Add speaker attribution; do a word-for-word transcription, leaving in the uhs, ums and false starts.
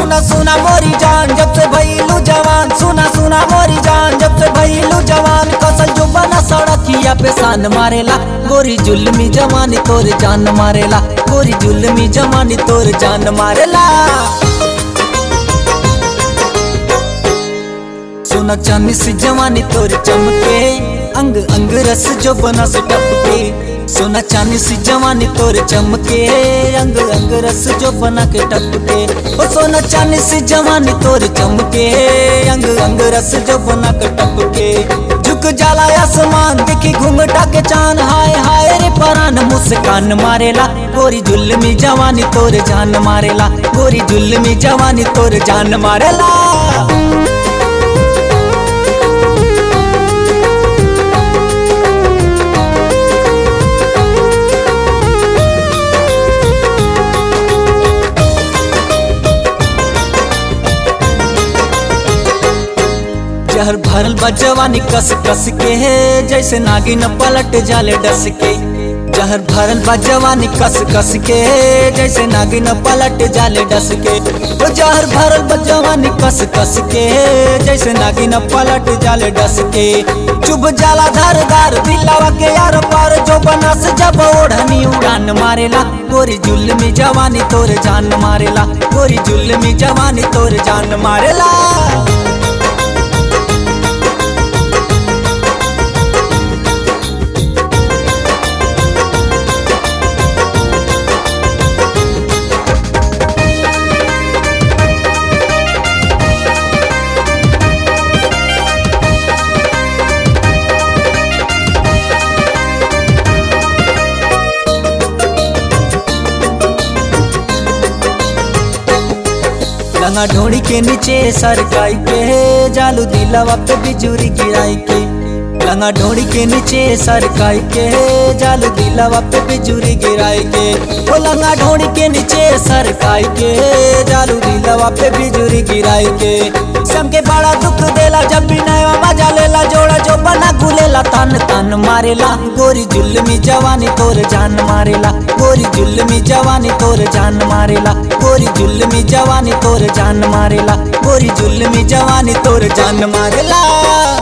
Speaker 1: सुना सुना मोरी जान जब से भइलू जवान, सुना सुना मोरी जान जब से भइलू जवान। कसल जो बना सड़किया पे सान मारेला, गोरी जुल्मी जवानी तोर जान मारेला, गोरी जुल्मी जवानी तोर जान मारेला। सोना चांदी सी जवानी तोर चमके, अंग अंग रस जो बना से टपके। सोना चांदी सी जवानी तोर चमके, अंग अंग रस जो बना के टपके। ओ सोना चांदी सी जवानी तोर चमके, अंग अंग रस जो बना के टपके। झुक जाला आसमान देखी घूंघटा के चांद, हाय हाय रे परान मुस्कान मारेला, गोरी जुल्मी जवानी तोर जान मारेला, गोरी जुल्मी जवानी तोर जान मारेला। जहर भरल बा जवानी कस कस के, जैसे नागिन पलट जाले डस के। जहर भरल बा जवानी कस कस के, जैसे नागिन पलट जाले डस के। ओ जहर भरल बा जवानी कस कस के, जैसे नागिन पलट जाले डस के। चुभ जाला धार धार दिलावा के यार पार, जो बनस जब ओढ़नी उड़ान मारेला, गोरी जुल्मी जवानी तोर जान मारेला, गोरी जुल्मी जवानी तोर जान मारेला। लंगा ढोड़ी के नीचे सरकाई के, जालू दिलावा पे बिजुरी गिराई के। लंगा ढोड़ी के नीचे सरकाई के, जालू दिलावा पे बिजुरी गिराई के। ओ लंगा ढोड़ी के नीचे सरकाई के, जालू दिलावा पे बिजुरी गिराई के। सम के बड़ा दुख देला जब भी नया मजा लेला, जोड़ा जो बना गुलेला तन तन मारेला, गोरी जुल्मी जवानी तोर जान मारेला, गोरी जुल्मी जवानी तोर जान मारेला, गोरी जुल्मी जवानी तोर जान मारेला, गोरी जुल्मी जवानी तोर जान मारेला।